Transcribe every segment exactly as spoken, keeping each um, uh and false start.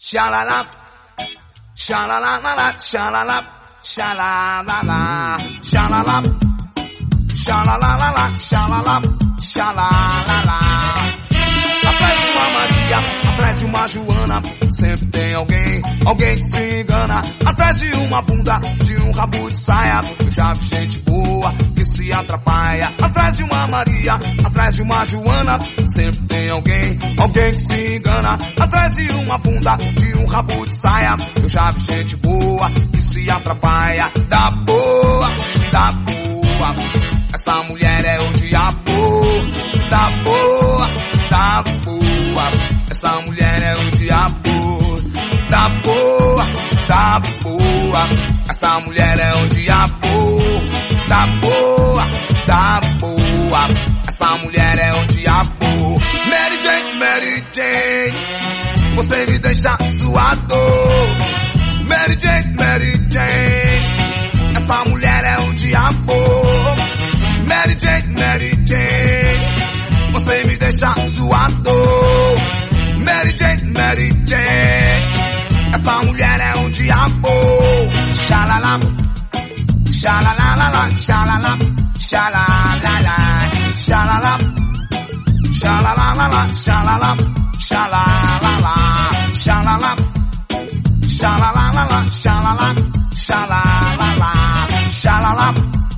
Xalala, xalalala, xalala, xalalala, xalala, xalalala, xalala, xalalala. Atrás de uma Maria, atrás de uma Joana, sempre tem alguém, alguém que se engana. Atrás de uma bunda, de um rabo de saia, eu já vi gente boa que se atrapalha. Atrás de uma Maria, atrás de uma Joana, sempre tem alguém, alguém que se engana. Atrás de uma bunda, de um rabo de saia, eu já vi gente boa que se atrapalha. Da boa, da boa, essa mulher é o diabo. Da boa, da boa, essa mulher é o diabo. Da boa, da boa, essa mulher é o diabo. Da boa, da boa, essa mulher é o diabo. Mary Jane, Mary Jane, você me deixa suado. Mary Jane, Mary Jane, essa mulher é o diabo. Mary Jane, Mary Jane, você me deixa suado. Mary Jane, Mary Jane, essa mulher é um diabo. Xalala, xalalala, xalala, xalalala, xalala, xalalala, xalala, xalalala, xalala, xalalala, xalala, xalalala, xalala,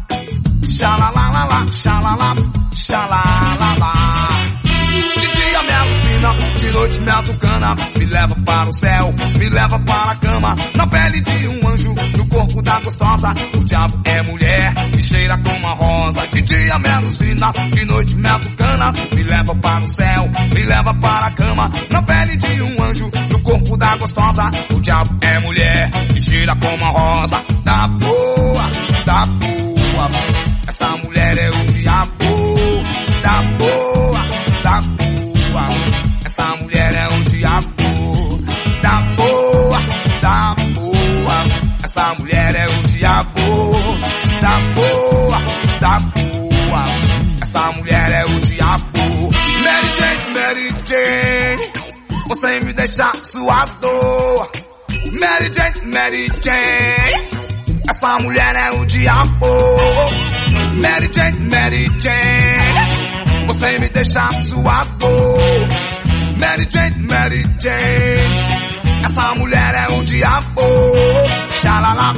xalalala, xalala, xalalala. De dia me alucina, de noite me atucana, me leva para o céu, me leva para a cama. Na pele de um anjo, no corpo da gostosa, o diabo é mulher, me cheira como uma rosa. De dia me alucina, de noite me atucana, me leva para o céu, me leva para a cama. Na pele de um anjo, no corpo da gostosa, o diabo é mulher, me cheira como uma rosa. Da boa, da boa, essa mulher é o diabo. Da boa, da boa, essa mulher é o diabo. Da boa, da boa, essa mulher é o diabo. Da boa, da boa, essa mulher é o diabo. Mary Jane, Mary Jane, você me deixa suado. Mary Jane, Mary Jane, essa mulher é o diabo. Mary Jane, Mary Jane, você me deixa suado. Mary Jane, Mary Jane, essa mulher é o diabo. Xalala,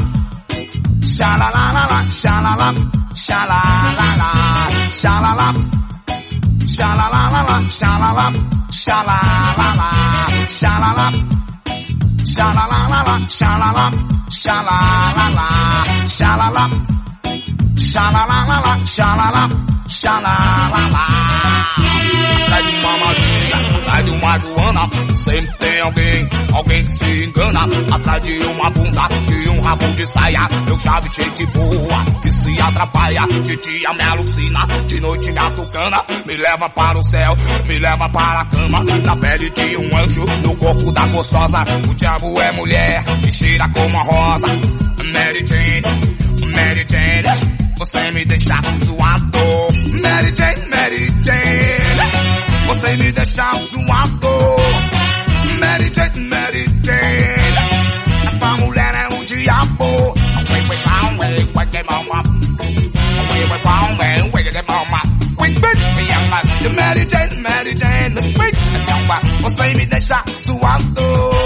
xalalala, xalala, xalalala, xalala, xalalala, xalala, xalalala, xalala, xalalala, xalala, xalalala, xalala, xalalala, xalala, xalalala. Atrás de uma Maria, atrás de uma Joana, sempre tem alguém, alguém que se engana. Atrás de uma bunda, de um rabo de saia, eu já vi gente boa que se atrapalha. De dia me alucina, de noite me atucana, me leva para o céu, me leva para a cama. Na pele de um anjo, no corpo da gostosa, o diabo é mulher, me cheira como a rosa. Mary Jane, Mary Jane, você me deixa suado. Mary Jane, Mary Jane, você me deixa suado. Mary Jane, Mary Jane, essa mulher é um diabo. Mary Jane, Mary Jane, você me deixa suado.